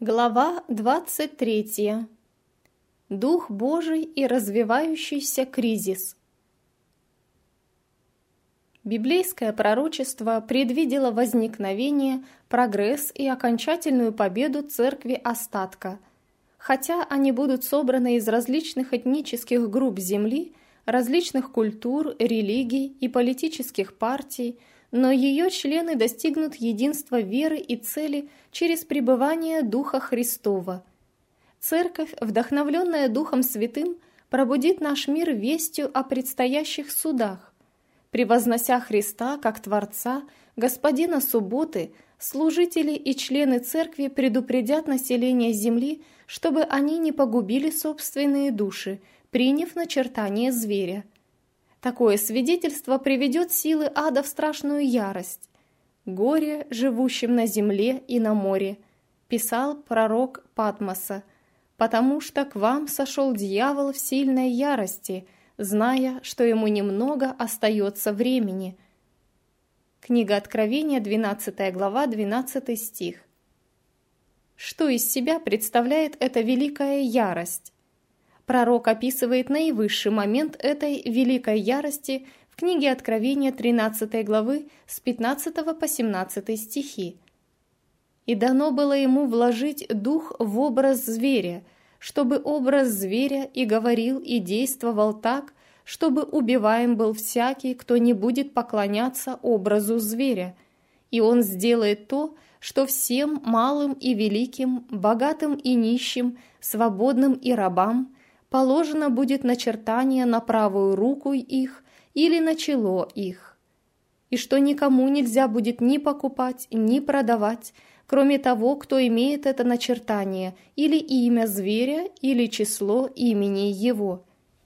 Глава 23. Дух Божий и развивающийся кризис. Библейское пророчество предвидело возникновение, прогресс и окончательную победу церкви остатка. Хотя они будут собраны из различных этнических групп земли, различных культур, религий и политических партий, но ее члены достигнут единства веры и цели через пребывание Духа Христова. Церковь, вдохновленная Духом Святым, пробудит наш мир вестью о предстоящих судах. Превознося Христа как Творца, Господина субботы, служители и члены церкви предупредят население земли, чтобы они не погубили собственные души, приняв начертание зверя. Такое свидетельство приведет силы ада в страшную ярость. «Горе живущим на земле и на море», писал пророк Патмоса, «потому что к вам сошел дьявол в сильной ярости, зная, что ему немного остается времени». Книга Откровения, 12 глава, 12 стих. Что из себя представляет эта великая ярость? Пророк описывает наивысший момент этой великой ярости в книге Откровения 13 главы с 15 по 17 стихи. «И дано было ему вложить дух в образ зверя, чтобы образ зверя и говорил, и действовал так, чтобы убиваем был всякий, кто не будет поклоняться образу зверя. И он сделает то, что всем малым и великим, богатым и нищим, свободным и рабам положено будет начертание на правую руку их или на чело их, и что никому нельзя будет ни покупать, ни продавать, кроме того, кто имеет это начертание, или имя зверя, или число имени его».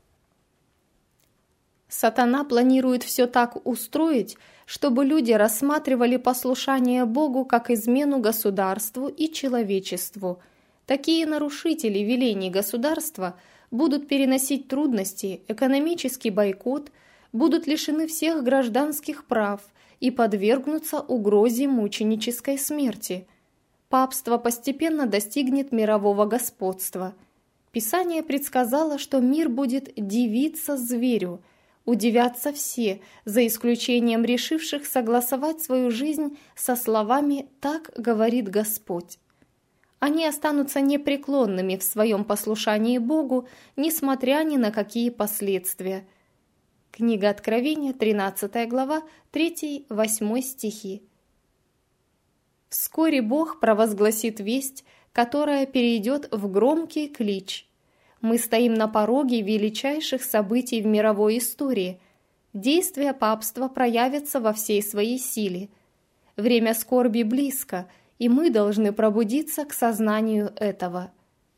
Сатана планирует все так устроить, чтобы люди рассматривали послушание Богу как измену государству и человечеству. Такие нарушители велений государства будут переносить трудности, экономический бойкот, будут лишены всех гражданских прав и подвергнутся угрозе мученической смерти. Папство постепенно достигнет мирового господства. Писание предсказало, что мир будет дивиться зверю, удивятся все, за исключением решивших согласовать свою жизнь со словами «так говорит Господь». Они останутся непреклонными в своем послушании Богу, несмотря ни на какие последствия. Книга Откровения, 13 глава, 3-8 стихи. Вскоре Бог провозгласит весть, которая перейдет в громкий клич. Мы стоим на пороге величайших событий в мировой истории. Действия папства проявятся во всей своей силе. Время скорби близко, и мы должны пробудиться к сознанию этого.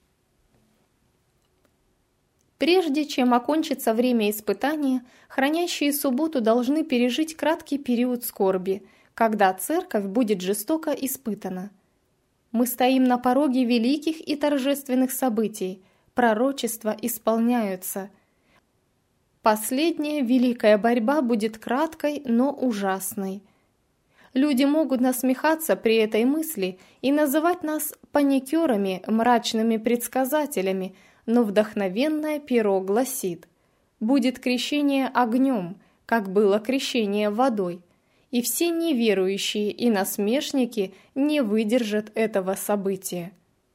Прежде чем окончится время испытания, хранящие субботу должны пережить краткий период скорби, когда церковь будет жестоко испытана. Мы стоим на пороге великих и торжественных событий, пророчества исполняются. Последняя великая борьба будет краткой, но ужасной. Люди могут насмехаться при этой мысли и называть нас паникерами, мрачными предсказателями, но вдохновенное перо гласит: «Будет крещение огнем, как было крещение водой, и все неверующие и насмешники не выдержат этого события».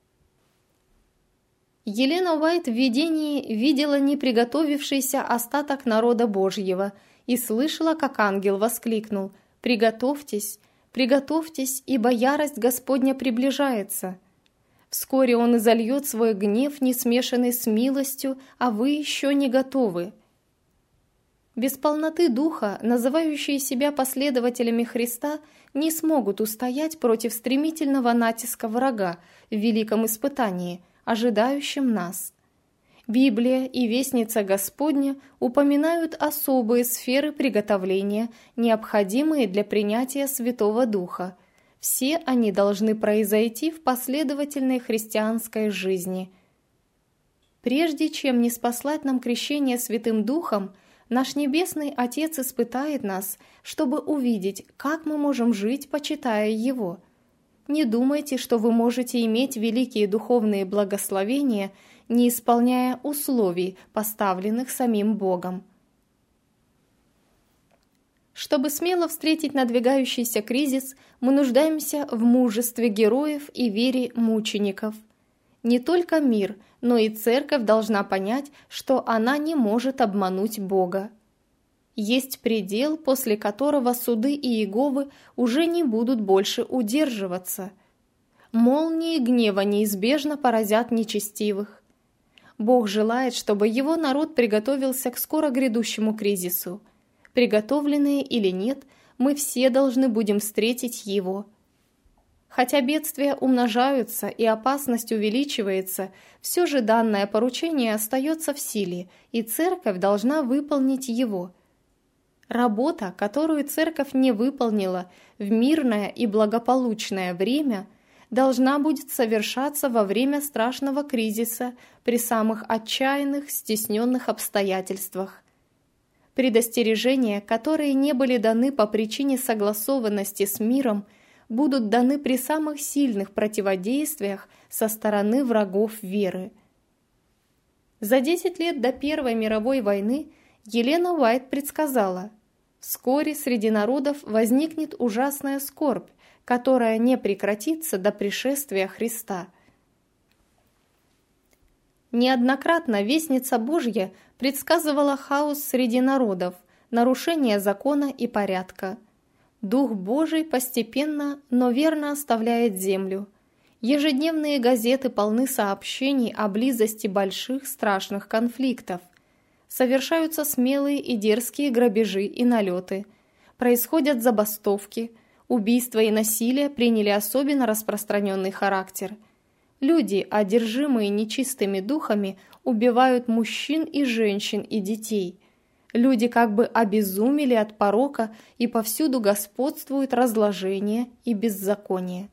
Елена Уайт в видении видела неприготовившийся остаток народа Божьего и слышала, как ангел воскликнул: «Приготовьтесь, приготовьтесь, ибо ярость Господня приближается. Вскоре Он изольет свой гнев, не смешанный с милостью, а вы еще не готовы». Без полноты духа, называющие себя последователями Христа, не смогут устоять против стремительного натиска врага в великом испытании, ожидающем нас. Библия и Вестница Господня упоминают особые сферы приготовления, необходимые для принятия Святого Духа. Все они должны произойти в последовательной христианской жизни. Прежде чем ниспослать нам крещение Святым Духом, наш Небесный Отец испытает нас, чтобы увидеть, как мы можем жить, почитая Его. Не думайте, что вы можете иметь великие духовные благословения, не исполняя условий, поставленных самим Богом. Чтобы смело встретить надвигающийся кризис, мы нуждаемся в мужестве героев и вере мучеников. Не только мир, но и церковь должна понять, что она не может обмануть Бога. Есть предел, после которого суды и Иеговы уже не будут больше удерживаться. Молнии гнева неизбежно поразят нечестивых. Бог желает, чтобы его народ приготовился к скоро грядущему кризису. Приготовленные или нет, мы все должны будем встретить его. Хотя бедствия умножаются и опасность увеличивается, все же данное поручение остается в силе, и церковь должна выполнить его. Работа, которую церковь не выполнила в мирное и благополучное время, должна будет совершаться во время страшного кризиса при самых отчаянных, стесненных обстоятельствах. Предостережения, которые не были даны по причине согласованности с миром, будут даны при самых сильных противодействиях со стороны врагов веры. За 10 лет до Первой мировой войны Елена Уайт предсказала: вскоре среди народов возникнет ужасная скорбь, которая не прекратится до пришествия Христа. Неоднократно Вестница Божья предсказывала хаос среди народов, нарушение закона и порядка. Дух Божий постепенно, но верно оставляет землю. Ежедневные газеты полны сообщений о близости больших страшных конфликтов. Совершаются смелые и дерзкие грабежи и налеты. Происходят забастовки. Убийства и насилие приняли особенно распространенный характер. Люди, одержимые нечистыми духами, убивают мужчин и женщин и детей. Люди как бы обезумели от порока, и повсюду господствует разложение и беззаконие.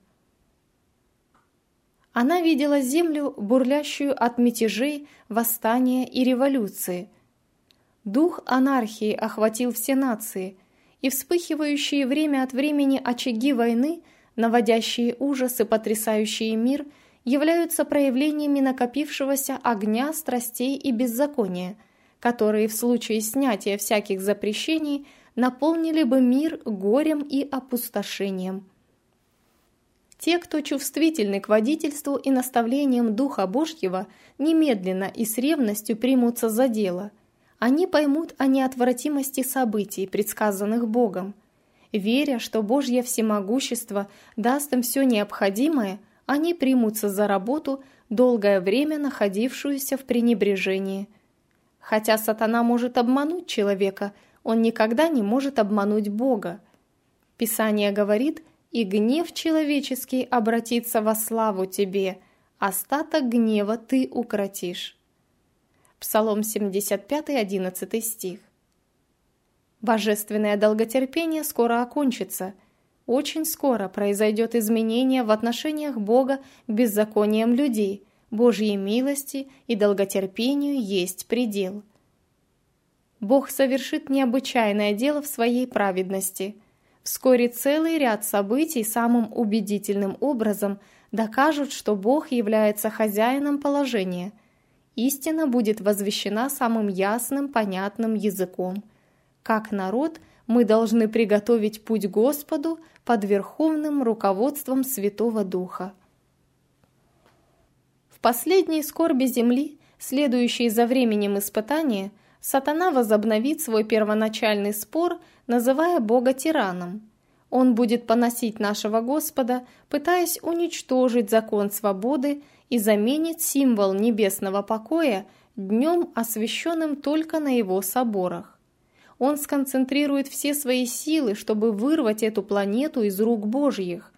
Она видела землю, бурлящую от мятежей, восстания и революции. Дух анархии охватил все нации, и вспыхивающие время от времени очаги войны, наводящие ужас и потрясающие мир, являются проявлениями накопившегося огня страстей и беззакония, которые в случае снятия всяких запрещений наполнили бы мир горем и опустошением. Те, кто чувствительны к водительству и наставлениям Духа Божьего, немедленно и с ревностью примутся за дело. Они поймут о неотвратимости событий, предсказанных Богом. Веря, что Божье всемогущество даст им все необходимое, они примутся за работу, долгое время находившуюся в пренебрежении. Хотя сатана может обмануть человека, он никогда не может обмануть Бога. Писание говорит: «И гнев человеческий обратится во славу тебе, остаток гнева ты укротишь». Псалом 75, 11 стих. Божественное долготерпение скоро окончится. Очень скоро произойдет изменение в отношениях Бога к беззакониям людей. Божьей милости и долготерпению есть предел. Бог совершит необычайное дело в своей праведности. Вскоре целый ряд событий самым убедительным образом докажут, что Бог является хозяином положения. Истина будет возвещена самым ясным, понятным языком. Как народ мы должны приготовить путь Господу под верховным руководством Святого Духа. В последней скорби земли, следующей за временем испытания, сатана возобновит свой первоначальный спор, называя Бога тираном. Он будет поносить нашего Господа, пытаясь уничтожить закон свободы и заменит символ небесного покоя днем, освященным только на его соборах. Он сконцентрирует все свои силы, чтобы вырвать эту планету из рук Божьих.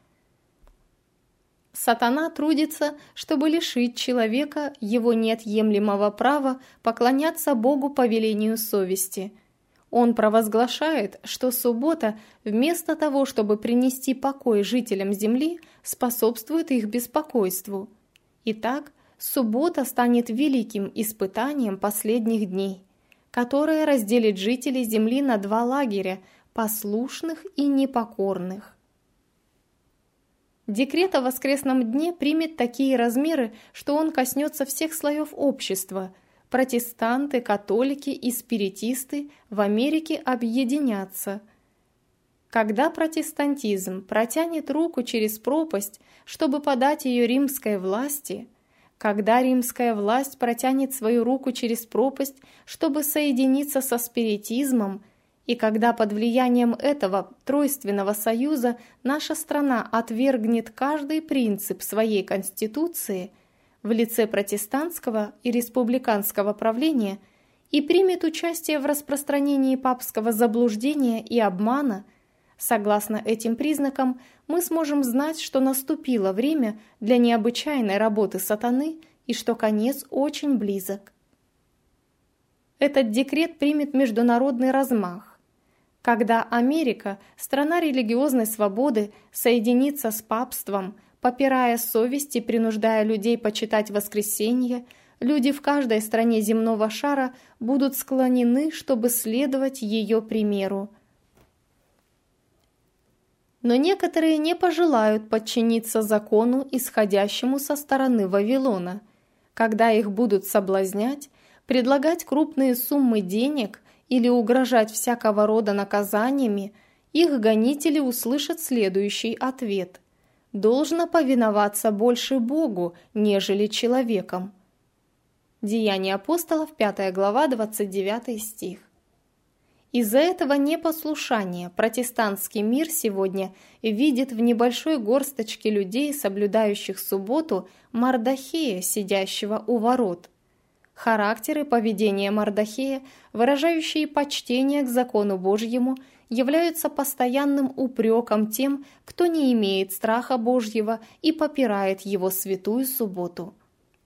Сатана трудится, чтобы лишить человека его неотъемлемого права поклоняться Богу по велению совести. Он провозглашает, что суббота, вместо того, чтобы принести покой жителям земли, способствует их беспокойству. Итак, суббота станет великим испытанием последних дней, которое разделит жителей земли на два лагеря – послушных и непокорных. Декрет о воскресном дне примет такие размеры, что он коснется всех слоев общества. Протестанты, католики и спиритисты в Америке объединятся. Когда протестантизм протянет руку через пропасть, чтобы подать ее римской власти, когда римская власть протянет свою руку через пропасть, чтобы соединиться со спиритизмом, и когда под влиянием этого тройственного союза наша страна отвергнет каждый принцип своей конституции в лице протестантского и республиканского правления и примет участие в распространении папского заблуждения и обмана, согласно этим признакам мы сможем знать, что наступило время для необычайной работы сатаны и что конец очень близок. Этот декрет примет международный размах. Когда Америка, страна религиозной свободы, соединится с папством, попирая совесть и принуждая людей почитать воскресенье, люди в каждой стране земного шара будут склонены, чтобы следовать ее примеру. Но некоторые не пожелают подчиниться закону, исходящему со стороны Вавилона. Когда их будут соблазнять, предлагать крупные суммы денег или угрожать всякого рода наказаниями, их гонители услышат следующий ответ: «Должно повиноваться больше Богу, нежели человеком». Деяния апостолов, 5 глава, 29 стих. Из-за этого непослушания протестантский мир сегодня видит в небольшой горсточке людей, соблюдающих субботу, Мардохея, сидящего у ворот. Характер и поведение Мардохея, выражающие почтение к закону Божьему, являются постоянным упреком тем, кто не имеет страха Божьего и попирает его святую субботу.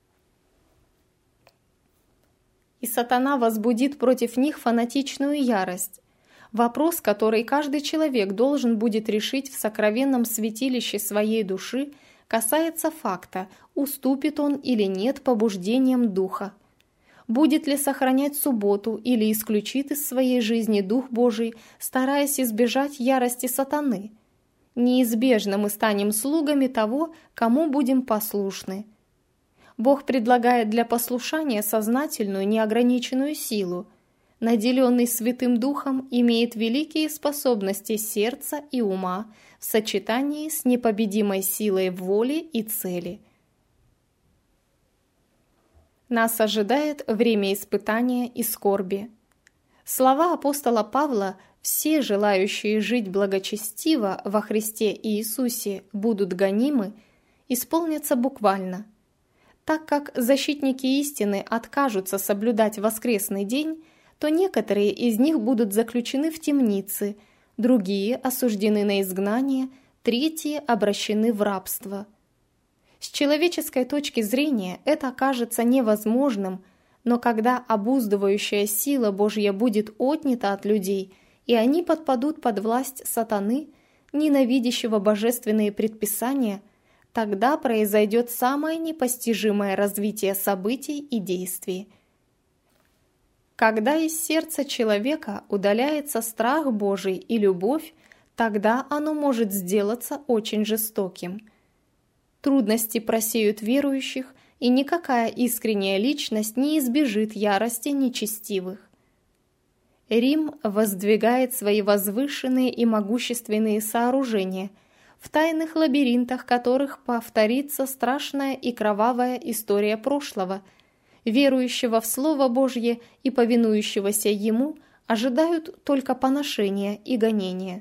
И сатана возбудит против них фанатичную ярость. Вопрос, который каждый человек должен будет решить в сокровенном святилище своей души, касается факта, уступит он или нет побуждениям духа. Будет ли сохранять субботу или исключит из своей жизни Дух Божий, стараясь избежать ярости сатаны? Неизбежно мы станем слугами того, кому будем послушны. Бог предлагает для послушания сознательную неограниченную силу. Наделенный Святым Духом имеет великие способности сердца и ума в сочетании с непобедимой силой воли и цели. Нас ожидает время испытания и скорби. Слова апостола Павла «все желающие жить благочестиво во Христе Иисусе будут гонимы» исполнятся буквально. Так как защитники истины откажутся соблюдать воскресный день, то некоторые из них будут заключены в темницы, другие осуждены на изгнание, третьи обращены в рабство. С человеческой точки зрения это кажется невозможным, но когда обуздывающая сила Божья будет отнята от людей, и они подпадут под власть сатаны, ненавидящего божественные предписания, тогда произойдет самое непостижимое развитие событий и действий. Когда из сердца человека удаляется страх Божий и любовь, тогда оно может сделаться очень жестоким. Трудности просеют верующих, и никакая искренняя личность не избежит ярости нечестивых. Рим воздвигает свои возвышенные и могущественные сооружения, в тайных лабиринтах которых повторится страшная и кровавая история прошлого. Верующего в Слово Божье и повинующегося Ему ожидают только поношения и гонения.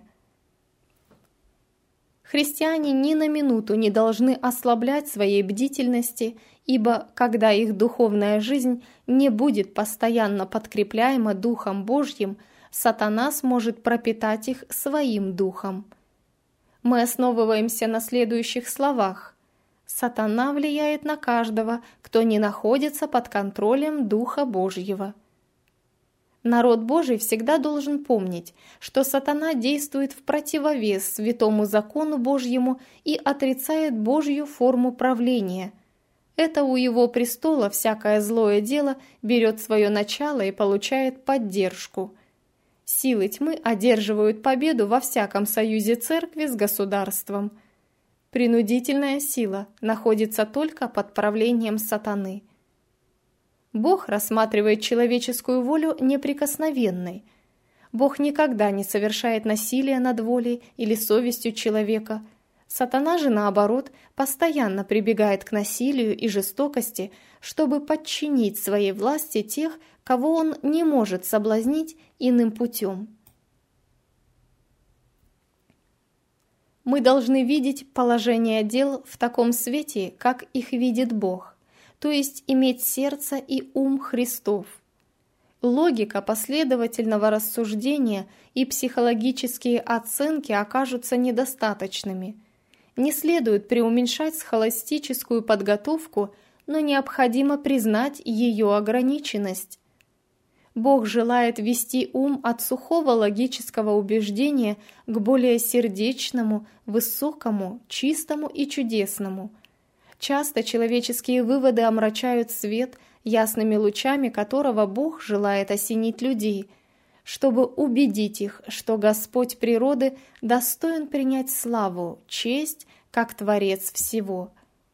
Христиане ни на минуту не должны ослаблять своей бдительности, ибо когда их духовная жизнь не будет постоянно подкрепляема Духом Божьим, сатана сможет пропитать их своим духом. Мы основываемся на следующих словах: «Сатана влияет на каждого, кто не находится под контролем Духа Божьего». Народ Божий всегда должен помнить, что сатана действует в противовес святому закону Божьему и отрицает Божью форму правления. Это у его престола всякое злое дело берет свое начало и получает поддержку. Силы тьмы одерживают победу во всяком союзе церкви с государством. Принудительная сила находится только под правлением сатаны. Бог рассматривает человеческую волю неприкосновенной. Бог никогда не совершает насилия над волей или совестью человека. Сатана же, наоборот, постоянно прибегает к насилию и жестокости, чтобы подчинить своей власти тех, кого он не может соблазнить иным путем. Мы должны видеть положение дел в таком свете, как их видит Бог, то есть иметь сердце и ум Христов. Логика последовательного рассуждения и психологические оценки окажутся недостаточными. Не следует преуменьшать схоластическую подготовку, но необходимо признать ее ограниченность. Бог желает вести ум от сухого логического убеждения к более сердечному, высокому, чистому и чудесному. Часто человеческие выводы омрачают свет, ясными лучами которого Бог желает осенить людей, чтобы убедить их, что Господь природы достоин принять славу, честь, как Творец всего.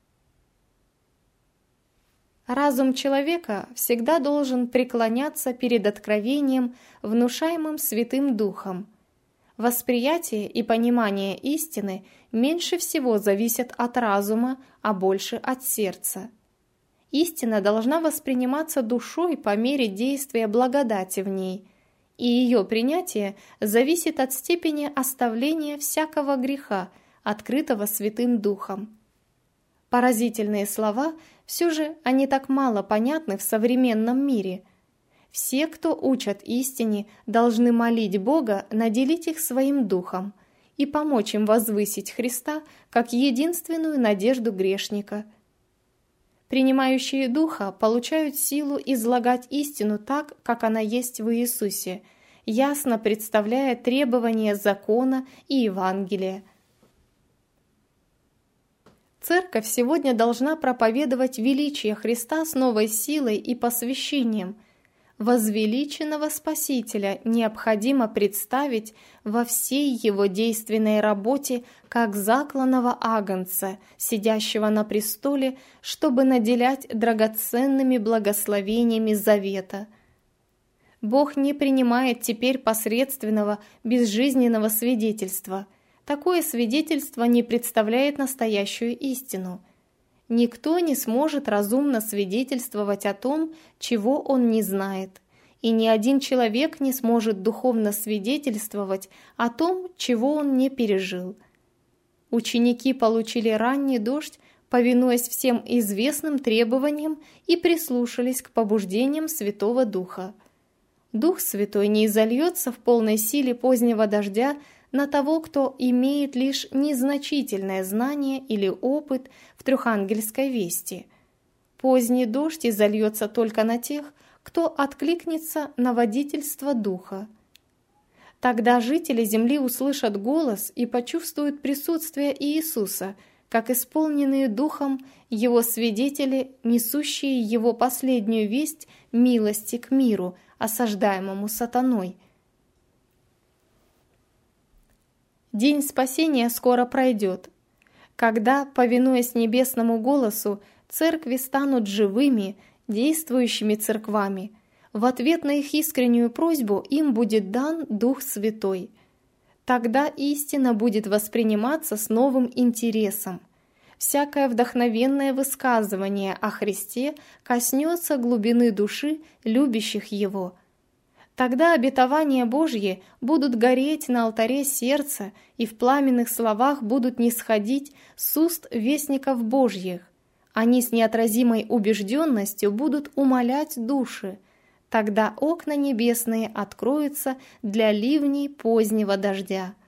Разум человека всегда должен преклоняться перед откровением, внушаемым Святым Духом. Восприятие и понимание истины меньше всего зависят от разума, а больше от сердца. Истина должна восприниматься душой по мере действия благодати в ней, и ее принятие зависит от степени оставления всякого греха, открытого Святым Духом. Поразительные слова, все же они так мало понятны в современном мире. Все, кто учат истине, должны молить Бога наделить их своим духом и помочь им возвысить Христа как единственную надежду грешника. Принимающие Духа получают силу излагать истину так, как она есть в Иисусе, ясно представляя требования закона и Евангелия. Церковь сегодня должна проповедовать величие Христа с новой силой и посвящением. Возвеличенного Спасителя необходимо представить во всей его действенной работе как закланного агнца, сидящего на престоле, чтобы наделять драгоценными благословениями завета. Бог не принимает теперь посредственного, безжизненного свидетельства. Такое свидетельство не представляет настоящую истину. Никто не сможет разумно свидетельствовать о том, чего он не знает, и ни один человек не сможет духовно свидетельствовать о том, чего он не пережил. Ученики получили ранний дождь, повинуясь всем известным требованиям, и прислушались к побуждениям Святого Духа. Дух Святой не изольется в полной силе позднего дождя на того, кто имеет лишь незначительное знание или опыт в трехангельской вести. Поздний дождь изольется только на тех, кто откликнется на водительство Духа. Тогда жители земли услышат голос и почувствуют присутствие Иисуса, как исполненные Духом Его свидетели, несущие Его последнюю весть милости к миру, осаждаемому сатаной. День спасения скоро пройдет, когда, повинуясь небесному голосу, церкви станут живыми, действующими церквами. В ответ на их искреннюю просьбу им будет дан Дух Святой. Тогда истина будет восприниматься с новым интересом. Всякое вдохновенное высказывание о Христе коснется глубины души любящих Его. Тогда обетования Божьи будут гореть на алтаре сердца и в пламенных словах будут нисходить с уст вестников Божьих. Они с неотразимой убежденностью будут умолять души. Тогда окна небесные откроются для ливней позднего дождя.